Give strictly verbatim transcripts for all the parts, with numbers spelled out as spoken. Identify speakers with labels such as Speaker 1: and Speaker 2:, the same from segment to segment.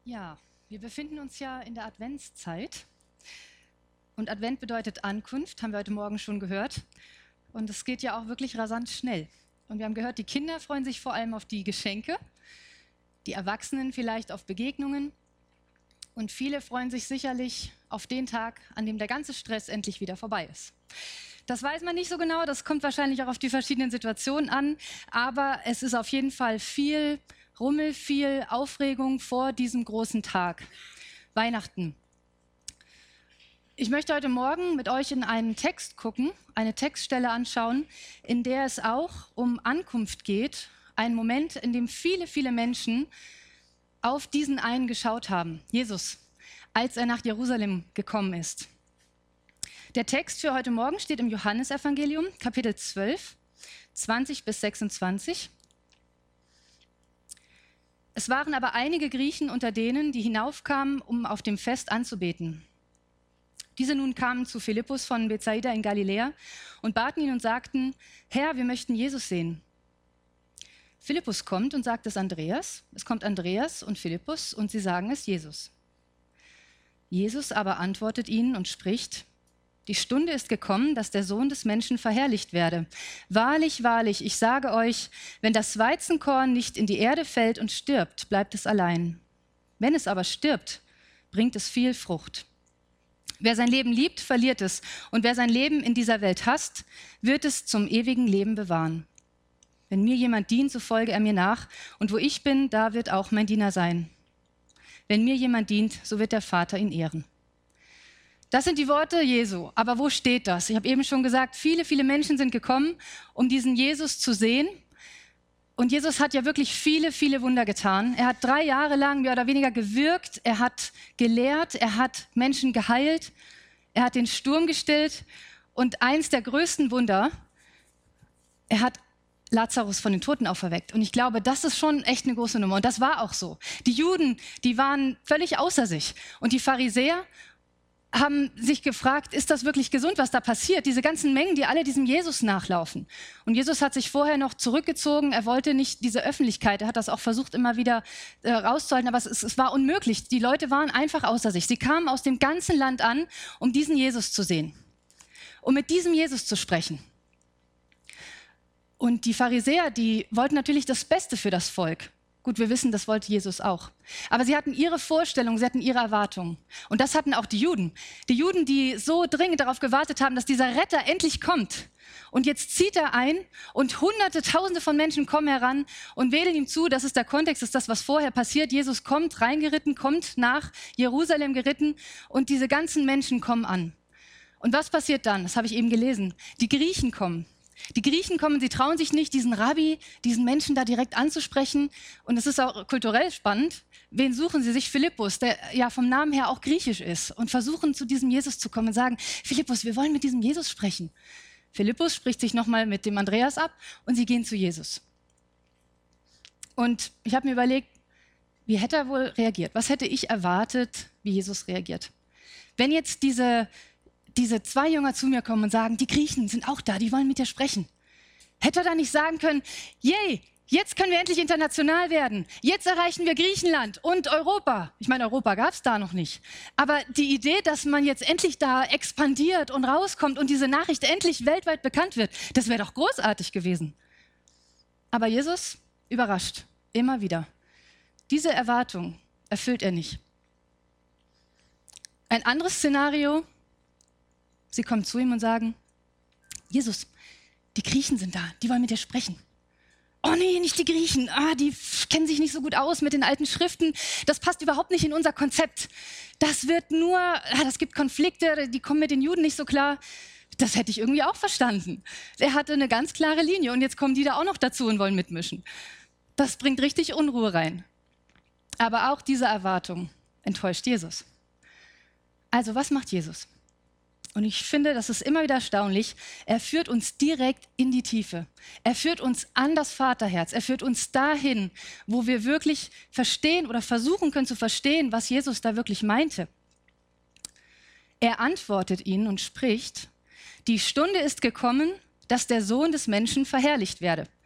Speaker 1: Ja, wir befinden uns ja in der Adventszeit und Advent bedeutet Ankunft, haben wir heute Morgen schon gehört. Und es geht ja auch wirklich rasant schnell. Und wir haben gehört, die Kinder freuen sich vor allem auf die Geschenke, die Erwachsenen vielleicht auf Begegnungen und viele freuen sich sicherlich auf den Tag, an dem der ganze Stress endlich wieder vorbei ist. Das weiß man nicht so genau, das kommt wahrscheinlich auch auf die verschiedenen Situationen an, aber es ist auf jeden Fall viel Rummel, viel Aufregung vor diesem großen Tag, Weihnachten. Ich möchte heute Morgen mit euch in einen Text gucken, eine Textstelle anschauen, in der es auch um Ankunft geht, ein Moment, in dem viele, viele Menschen auf diesen einen geschaut haben, Jesus, als er nach Jerusalem gekommen ist. Der Text für heute Morgen steht im Johannesevangelium, Kapitel zwölf, zwanzig bis sechsundzwanzig. Es waren aber einige Griechen unter denen, die hinaufkamen, um auf dem Fest anzubeten. Diese nun kamen zu Philippus von Bethsaida in Galiläa und baten ihn und sagten: Herr, wir möchten Jesus sehen. Philippus kommt und sagt es Andreas. Es kommt Andreas und Philippus und sie sagen es Jesus. Jesus aber antwortet ihnen und spricht: Die Stunde ist gekommen, dass der Sohn des Menschen verherrlicht werde. Wahrlich, wahrlich, ich sage euch, wenn das Weizenkorn nicht in die Erde fällt und stirbt, bleibt es allein. Wenn es aber stirbt, bringt es viel Frucht. Wer sein Leben liebt, verliert es. Und wer sein Leben in dieser Welt hasst, wird es zum ewigen Leben bewahren. Wenn mir jemand dient, so folge er mir nach. Und wo ich bin, da wird auch mein Diener sein. Wenn mir jemand dient, so wird der Vater ihn ehren. Das sind die Worte Jesu. Aber wo steht das? Ich habe eben schon gesagt, viele, viele Menschen sind gekommen, um diesen Jesus zu sehen. Und Jesus hat ja wirklich viele, viele Wunder getan. Er hat drei Jahre lang mehr oder weniger gewirkt. Er hat gelehrt, er hat Menschen geheilt, er hat den Sturm gestillt. Und eins der größten Wunder, er hat Lazarus von den Toten auferweckt. Und ich glaube, das ist schon echt eine große Nummer. Und das war auch so. Die Juden, die waren völlig außer sich. Und die Pharisäer haben sich gefragt, ist das wirklich gesund, was da passiert? Diese ganzen Mengen, die alle diesem Jesus nachlaufen. Und Jesus hat sich vorher noch zurückgezogen. Er wollte nicht diese Öffentlichkeit. Er hat das auch versucht, immer wieder äh, rauszuhalten. Aber es, es war unmöglich. Die Leute waren einfach außer sich. Sie kamen aus dem ganzen Land an, um diesen Jesus zu sehen. Um mit diesem Jesus zu sprechen. Und die Pharisäer, die wollten natürlich das Beste für das Volk. Gut, wir wissen, das wollte Jesus auch. Aber sie hatten ihre Vorstellungen, sie hatten ihre Erwartungen. Und das hatten auch die Juden. Die Juden, die so dringend darauf gewartet haben, dass dieser Retter endlich kommt. Und jetzt zieht er ein und Hunderte, Tausende von Menschen kommen heran und wählen ihm zu. Das ist der Kontext, das ist das, was vorher passiert. Jesus kommt reingeritten, kommt nach Jerusalem geritten und diese ganzen Menschen kommen an. Und was passiert dann? Das habe ich eben gelesen. Die Griechen kommen. Die Griechen kommen, sie trauen sich nicht, diesen Rabbi, diesen Menschen da direkt anzusprechen. Und es ist auch kulturell spannend. Wen suchen sie sich? Philippus, der ja vom Namen her auch griechisch ist. Und versuchen, zu diesem Jesus zu kommen und sagen: Philippus, wir wollen mit diesem Jesus sprechen. Philippus spricht sich nochmal mit dem Andreas ab und sie gehen zu Jesus. Und ich habe mir überlegt, wie hätte er wohl reagiert? Was hätte ich erwartet, wie Jesus reagiert? Wenn jetzt diese... diese zwei Jünger zu mir kommen und sagen, die Griechen sind auch da, die wollen mit dir sprechen. Hätte er da nicht sagen können, yay, jetzt können wir endlich international werden. Jetzt erreichen wir Griechenland und Europa. Ich meine, Europa gab es da noch nicht. Aber die Idee, dass man jetzt endlich da expandiert und rauskommt und diese Nachricht endlich weltweit bekannt wird, das wäre doch großartig gewesen. Aber Jesus überrascht, immer wieder. Diese Erwartung erfüllt er nicht. Ein anderes Szenario: Sie kommen zu ihm und sagen: Jesus, die Griechen sind da, die wollen mit dir sprechen. Oh nee, nicht die Griechen, ah, die kennen sich nicht so gut aus mit den alten Schriften. Das passt überhaupt nicht in unser Konzept. Das wird nur, ah, das gibt Konflikte, die kommen mit den Juden nicht so klar. Das hätte ich irgendwie auch verstanden. Er hatte eine ganz klare Linie und jetzt kommen die da auch noch dazu und wollen mitmischen. Das bringt richtig Unruhe rein. Aber auch diese Erwartung enttäuscht Jesus. Also was macht Jesus? Und ich finde, das ist immer wieder erstaunlich. Er führt uns direkt in die Tiefe. Er führt uns an das Vaterherz. Er führt uns dahin, wo wir wirklich verstehen oder versuchen können zu verstehen, was Jesus da wirklich meinte. Er antwortet ihnen und spricht: Die Stunde ist gekommen, dass der Sohn des Menschen verherrlicht werde.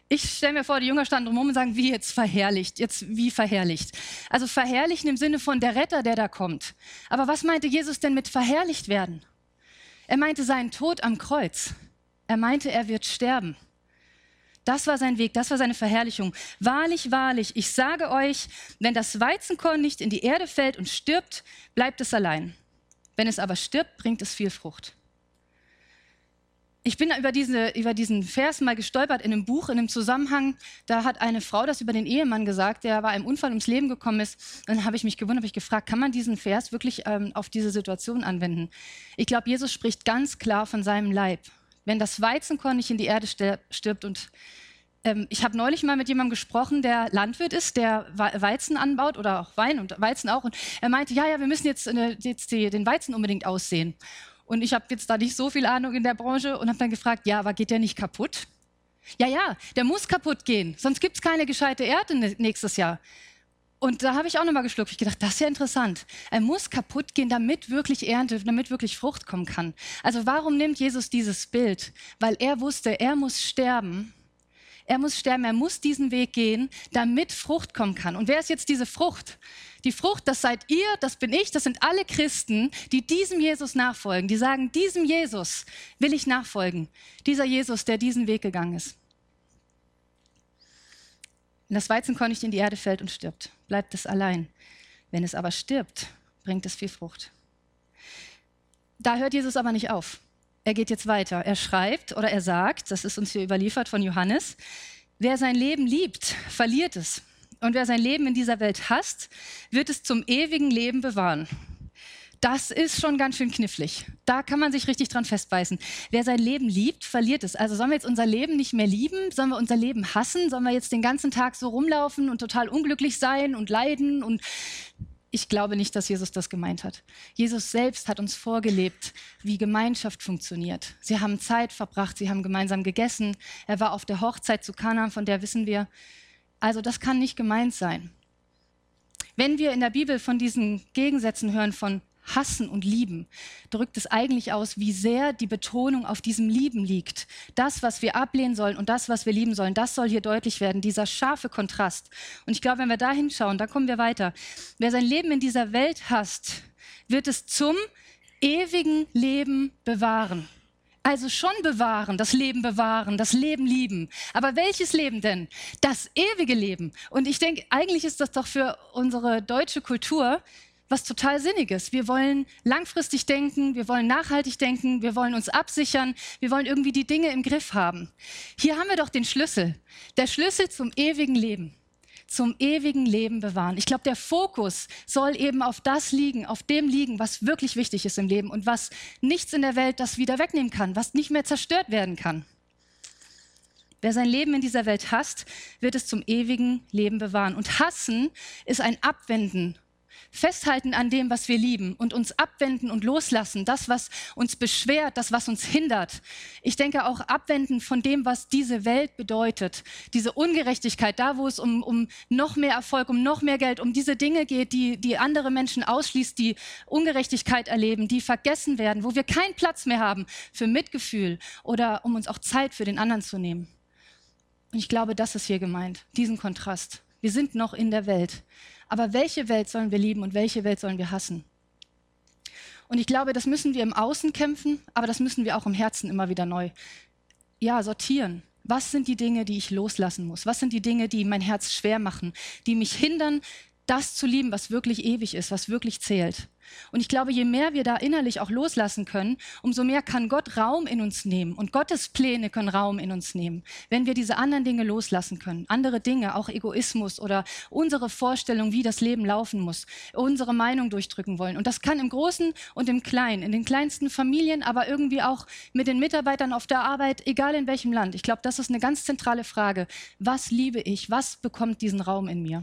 Speaker 1: Ich stelle mir vor, die Jünger standen drumherum und sagen, wie jetzt verherrlicht, jetzt wie verherrlicht. Also verherrlichen im Sinne von der Retter, der da kommt. Aber was meinte Jesus denn mit verherrlicht werden? Er meinte seinen Tod am Kreuz. Er meinte, er wird sterben. Das war sein Weg, das war seine Verherrlichung. Wahrlich, wahrlich, ich sage euch, wenn das Weizenkorn nicht in die Erde fällt und stirbt, bleibt es allein. Wenn es aber stirbt, bringt es viel Frucht. Ich bin über, diese, über diesen Vers mal gestolpert in einem Buch, in einem Zusammenhang. Da hat eine Frau das über den Ehemann gesagt, der bei einem Unfall ums Leben gekommen ist. Dann habe ich mich gewundert, habe ich gefragt, kann man diesen Vers wirklich ähm, auf diese Situation anwenden? Ich glaube, Jesus spricht ganz klar von seinem Leib. Wenn das Weizenkorn nicht in die Erde stirbt und ähm, ich habe neulich mal mit jemandem gesprochen, der Landwirt ist, der Weizen anbaut oder auch Wein und Weizen auch. Und er meinte, ja, ja, wir müssen jetzt, äh, jetzt die, den Weizen unbedingt aussehen. Und ich habe jetzt da nicht so viel Ahnung in der Branche und habe dann gefragt, ja, aber geht der nicht kaputt? Ja, ja, der muss kaputt gehen, sonst gibt es keine gescheite Erde nächstes Jahr. Und da habe ich auch nochmal geschluckt. Ich gedacht, das ist ja interessant. Er muss kaputt gehen, damit wirklich Ernte, damit wirklich Frucht kommen kann. Also warum nimmt Jesus dieses Bild? Weil er wusste, er muss sterben. Er muss sterben, er muss diesen Weg gehen, damit Frucht kommen kann. Und wer ist jetzt diese Frucht? Die Frucht, das seid ihr, das bin ich, das sind alle Christen, die diesem Jesus nachfolgen. Die sagen, diesem Jesus will ich nachfolgen. Dieser Jesus, der diesen Weg gegangen ist. Wenn das Weizenkorn nicht in die Erde fällt und stirbt, bleibt es allein. Wenn es aber stirbt, bringt es viel Frucht. Da hört Jesus aber nicht auf. Er geht jetzt weiter. Er schreibt oder er sagt, das ist uns hier überliefert von Johannes, wer sein Leben liebt, verliert es. Und wer sein Leben in dieser Welt hasst, wird es zum ewigen Leben bewahren. Das ist schon ganz schön knifflig. Da kann man sich richtig dran festbeißen. Wer sein Leben liebt, verliert es. Also sollen wir jetzt unser Leben nicht mehr lieben? Sollen wir unser Leben hassen? Sollen wir jetzt den ganzen Tag so rumlaufen und total unglücklich sein und leiden? Und ich glaube nicht, dass Jesus das gemeint hat. Jesus selbst hat uns vorgelebt, wie Gemeinschaft funktioniert. Sie haben Zeit verbracht, sie haben gemeinsam gegessen. Er war auf der Hochzeit zu Kana, von der wissen wir. Also das kann nicht gemeint sein. Wenn wir in der Bibel von diesen Gegensätzen hören, von Hassen und Lieben, drückt es eigentlich aus, wie sehr die Betonung auf diesem Lieben liegt. Das, was wir ablehnen sollen und das, was wir lieben sollen, das soll hier deutlich werden, dieser scharfe Kontrast. Und ich glaube, wenn wir da hinschauen, da kommen wir weiter. Wer sein Leben in dieser Welt hasst, wird es zum ewigen Leben bewahren. Also schon bewahren, das Leben bewahren, das Leben lieben. Aber welches Leben denn? Das ewige Leben. Und ich denke, eigentlich ist das doch für unsere deutsche Kultur was total Sinniges. Wir wollen langfristig denken, wir wollen nachhaltig denken, wir wollen uns absichern, wir wollen irgendwie die Dinge im Griff haben. Hier haben wir doch den Schlüssel. Der Schlüssel zum ewigen Leben. Zum ewigen Leben bewahren. Ich glaube, der Fokus soll eben auf das liegen, auf dem liegen, was wirklich wichtig ist im Leben und was nichts in der Welt das wieder wegnehmen kann, was nicht mehr zerstört werden kann. Wer sein Leben in dieser Welt hasst, wird es zum ewigen Leben bewahren. Und hassen ist ein Abwenden. Festhalten an dem, was wir lieben und uns abwenden und loslassen, das, was uns beschwert, das, was uns hindert. Ich denke auch abwenden von dem, was diese Welt bedeutet. Diese Ungerechtigkeit, da wo es um, um noch mehr Erfolg, um noch mehr Geld, um diese Dinge geht, die, die andere Menschen ausschließt, die Ungerechtigkeit erleben, die vergessen werden, wo wir keinen Platz mehr haben für Mitgefühl oder um uns auch Zeit für den anderen zu nehmen. Und ich glaube, das ist hier gemeint, diesen Kontrast. Wir sind noch in der Welt. Aber welche Welt sollen wir lieben und welche Welt sollen wir hassen? Und ich glaube, das müssen wir im Außen kämpfen, aber das müssen wir auch im Herzen immer wieder neu ja, sortieren. Was sind die Dinge, die ich loslassen muss? Was sind die Dinge, die mein Herz schwer machen, die mich hindern, das zu lieben, was wirklich ewig ist, was wirklich zählt? Und ich glaube, je mehr wir da innerlich auch loslassen können, umso mehr kann Gott Raum in uns nehmen. Und Gottes Pläne können Raum in uns nehmen, wenn wir diese anderen Dinge loslassen können. Andere Dinge, auch Egoismus oder unsere Vorstellung, wie das Leben laufen muss, unsere Meinung durchdrücken wollen. Und das kann im Großen und im Kleinen, in den kleinsten Familien, aber irgendwie auch mit den Mitarbeitern auf der Arbeit, egal in welchem Land. Ich glaube, das ist eine ganz zentrale Frage. Was liebe ich? Was bekommt diesen Raum in mir?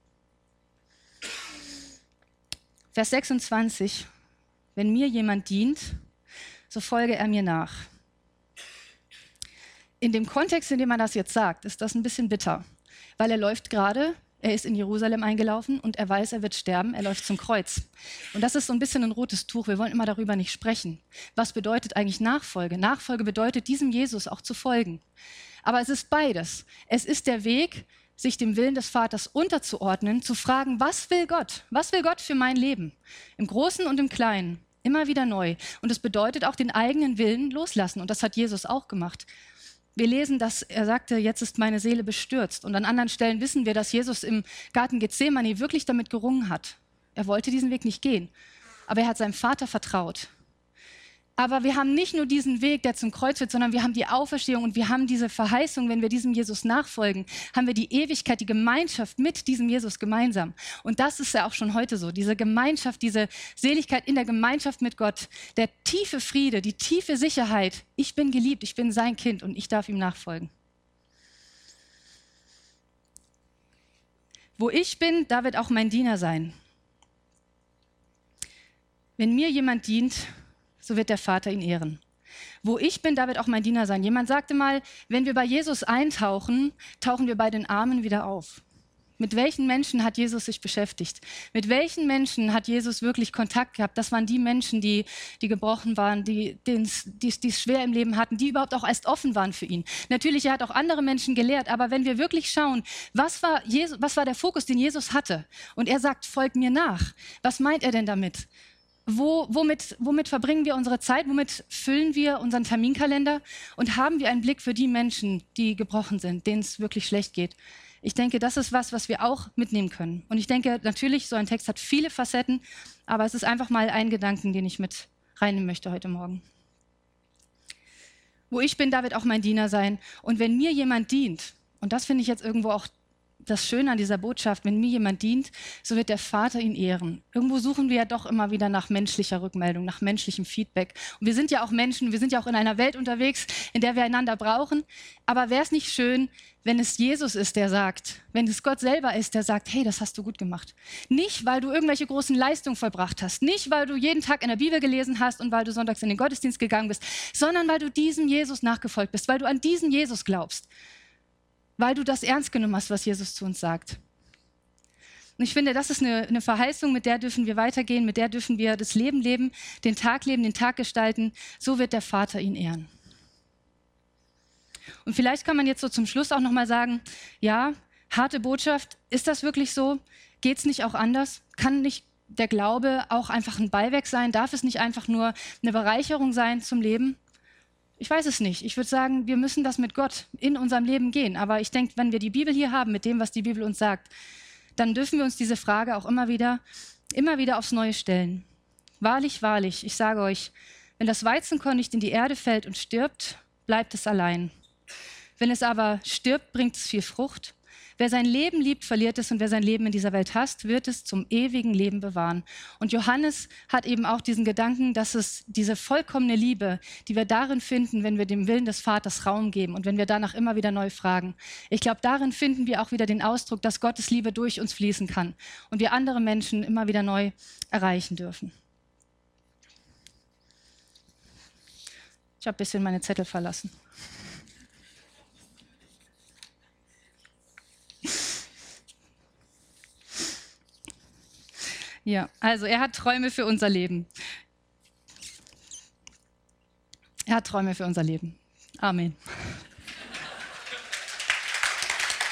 Speaker 1: Vers sechsundzwanzig, wenn mir jemand dient, so folge er mir nach. In dem Kontext, in dem man das jetzt sagt, ist das ein bisschen bitter, weil er läuft gerade, er ist in Jerusalem eingelaufen und er weiß, er wird sterben, er läuft zum Kreuz. Und das ist so ein bisschen ein rotes Tuch, wir wollen immer darüber nicht sprechen. Was bedeutet eigentlich Nachfolge? Nachfolge bedeutet, diesem Jesus auch zu folgen. Aber es ist beides. Es ist der Weg, sich dem Willen des Vaters unterzuordnen, zu fragen, was will Gott? Was will Gott für mein Leben? Im Großen und im Kleinen, immer wieder neu. Und es bedeutet auch den eigenen Willen loslassen. Und das hat Jesus auch gemacht. Wir lesen, dass er sagte, jetzt ist meine Seele bestürzt. Und an anderen Stellen wissen wir, dass Jesus im Garten Gethsemane wirklich damit gerungen hat. Er wollte diesen Weg nicht gehen, aber er hat seinem Vater vertraut. Aber wir haben nicht nur diesen Weg, der zum Kreuz führt, sondern wir haben die Auferstehung und wir haben diese Verheißung, wenn wir diesem Jesus nachfolgen, haben wir die Ewigkeit, die Gemeinschaft mit diesem Jesus gemeinsam. Und das ist ja auch schon heute so, diese Gemeinschaft, diese Seligkeit in der Gemeinschaft mit Gott, der tiefe Friede, die tiefe Sicherheit, ich bin geliebt, ich bin sein Kind und ich darf ihm nachfolgen. Wo ich bin, da wird auch mein Diener sein. Wenn mir jemand dient, so wird der Vater ihn ehren. Wo ich bin, da wird auch mein Diener sein. Jemand sagte mal, wenn wir bei Jesus eintauchen, tauchen wir bei den Armen wieder auf. Mit welchen Menschen hat Jesus sich beschäftigt? Mit welchen Menschen hat Jesus wirklich Kontakt gehabt? Das waren die Menschen, die, die gebrochen waren, die es schwer im Leben hatten, die überhaupt auch erst offen waren für ihn. Natürlich, er hat auch andere Menschen gelehrt, aber wenn wir wirklich schauen, was war, Jesus, was war der Fokus, den Jesus hatte? Und er sagt, folgt mir nach. Was meint er denn damit? Wo, womit, womit verbringen wir unsere Zeit? Womit füllen wir unseren Terminkalender? Und haben wir einen Blick für die Menschen, die gebrochen sind, denen es wirklich schlecht geht? Ich denke, das ist was, was wir auch mitnehmen können. Und ich denke, natürlich, so ein Text hat viele Facetten, aber es ist einfach mal ein Gedanken, den ich mit reinnehmen möchte heute Morgen. Wo ich bin, da wird auch mein Diener sein. Und wenn mir jemand dient, und das finde ich jetzt irgendwo auch das Schöne an dieser Botschaft, wenn mir jemand dient, so wird der Vater ihn ehren. Irgendwo suchen wir ja doch immer wieder nach menschlicher Rückmeldung, nach menschlichem Feedback. Und wir sind ja auch Menschen, wir sind ja auch in einer Welt unterwegs, in der wir einander brauchen. Aber wäre es nicht schön, wenn es Jesus ist, der sagt, wenn es Gott selber ist, der sagt, hey, das hast du gut gemacht. Nicht, weil du irgendwelche großen Leistungen vollbracht hast, nicht, weil du jeden Tag in der Bibel gelesen hast und weil du sonntags in den Gottesdienst gegangen bist, sondern weil du diesem Jesus nachgefolgt bist, weil du an diesen Jesus glaubst. Weil du das ernst genommen hast, was Jesus zu uns sagt. Und ich finde, das ist eine, eine Verheißung, mit der dürfen wir weitergehen, mit der dürfen wir das Leben leben, den Tag leben, den Tag gestalten. So wird der Vater ihn ehren. Und vielleicht kann man jetzt so zum Schluss auch nochmal sagen, ja, harte Botschaft, ist das wirklich so? Geht es nicht auch anders? Kann nicht der Glaube auch einfach ein Beiwerk sein? Darf es nicht einfach nur eine Bereicherung sein zum Leben? Ich weiß es nicht. Ich würde sagen, wir müssen das mit Gott in unserem Leben gehen. Aber ich denke, wenn wir die Bibel hier haben, mit dem, was die Bibel uns sagt, dann dürfen wir uns diese Frage auch immer wieder, immer wieder aufs Neue stellen. Wahrlich, wahrlich, ich sage euch, wenn das Weizenkorn nicht in die Erde fällt und stirbt, bleibt es allein. Wenn es aber stirbt, bringt es viel Frucht. Wer sein Leben liebt, verliert es, und wer sein Leben in dieser Welt hasst, wird es zum ewigen Leben bewahren. Und Johannes hat eben auch diesen Gedanken, dass es diese vollkommene Liebe, die wir darin finden, wenn wir dem Willen des Vaters Raum geben und wenn wir danach immer wieder neu fragen. Ich glaube, darin finden wir auch wieder den Ausdruck, dass Gottes Liebe durch uns fließen kann und wir andere Menschen immer wieder neu erreichen dürfen. Ich habe ein bisschen meine Zettel verlassen. Ja, also er hat Träume für unser Leben. Er hat Träume für unser Leben. Amen.